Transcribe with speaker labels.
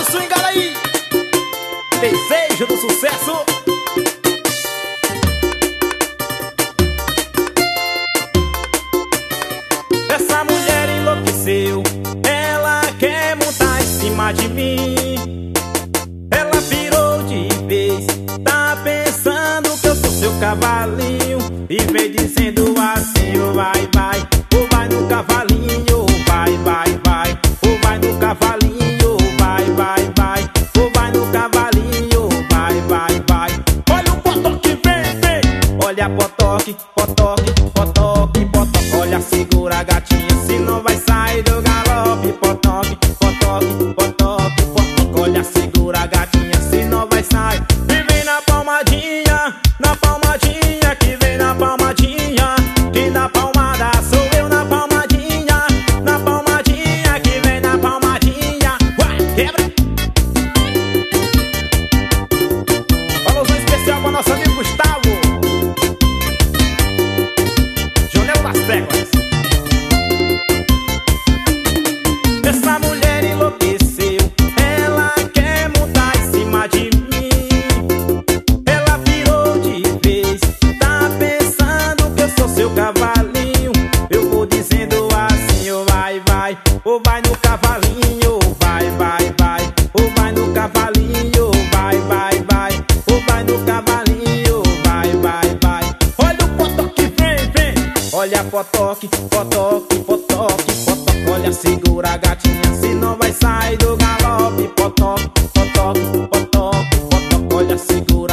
Speaker 1: swingada aí. Desejo do sucesso. Essa mulher enlouqueceu, ela quer montar em cima de mim. Ela virou de vez, tá pensando que eu sou seu cavalinho. E vem dizendo assim, oh, vai, vai, ou vai no cavalinho, vai, vai, vai, ou vai no cavalinho, vai, vai, vai, ou vai no cavalinho, vai, vai, vai. Olha o potoque, vem, vem. Olha potoque, potoque, potoque, potoque. Olha, segura a gatinha, senão vai sair do galope. Potoque, potoque, potoque, potoque. Olha, segura a gatinha, senão vai sair. E vem na palmadinha, que vem na palmadinha. Que na palmada sou eu na palmadinha, que vem na palmadinha. Vai, quebra. Alusão especial para nosso amigo Gustavo Jonel das Teclas. Essa mulher enlouqueceu, ela quer montar em cima de mim. Ela virou de vez, tá pensando que eu sou seu cavalinho. Eu vou dizendo assim, oh, vai, vai, ou vai no cavalinho, vai, vai, vai, ou vai no cavalinho, vai, vai, vai, ou vai no cavalinho, vai, vai, vai. Olha o potoque, vem, vem. Olha potoque, potoque, potoque, potoque. Olha, segura a gatinha, senão vai sair do galope. Potoque, potoque, potoque, potoque. Olha, segura